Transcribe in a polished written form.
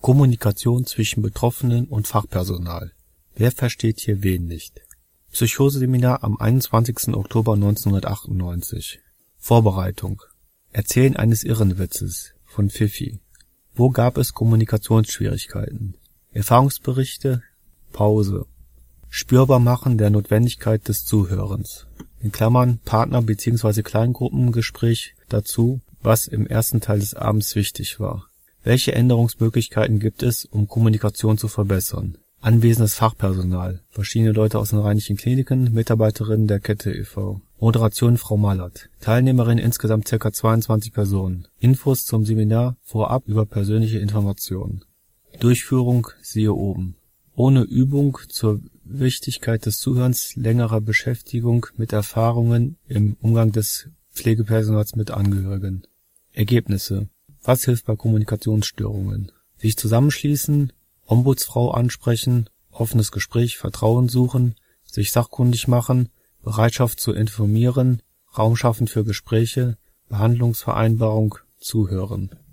Kommunikation zwischen Betroffenen und Fachpersonal. Wer versteht hier wen nicht? Psychoseminar am 21. Oktober 1998. Vorbereitung. Erzählen eines Irrenwitzes von Pfiffi. Wo gab es Kommunikationsschwierigkeiten? Erfahrungsberichte. Pause. Spürbar machen der Notwendigkeit des Zuhörens. In Klammern Partner- bzw. Kleingruppengespräch dazu, was im ersten Teil des Abends wichtig war. Welche Änderungsmöglichkeiten gibt es, um Kommunikation zu verbessern? Anwesendes Fachpersonal, verschiedene Leute aus den Rheinischen Kliniken, Mitarbeiterinnen der Kette e.V. Moderation Frau Mallert. Teilnehmerinnen insgesamt ca. 22 Personen. Infos zum Seminar vorab über persönliche Informationen. Durchführung siehe oben. Ohne Übung zur Wichtigkeit des Zuhörens, längerer Beschäftigung mit Erfahrungen im Umgang des Pflegepersonals mit Angehörigen. Ergebnisse. Was hilft bei Kommunikationsstörungen? Sich zusammenschließen, Ombudsfrau ansprechen, offenes Gespräch, Vertrauen suchen, sich sachkundig machen, Bereitschaft zu informieren, Raum schaffen für Gespräche, Behandlungsvereinbarung, zuhören.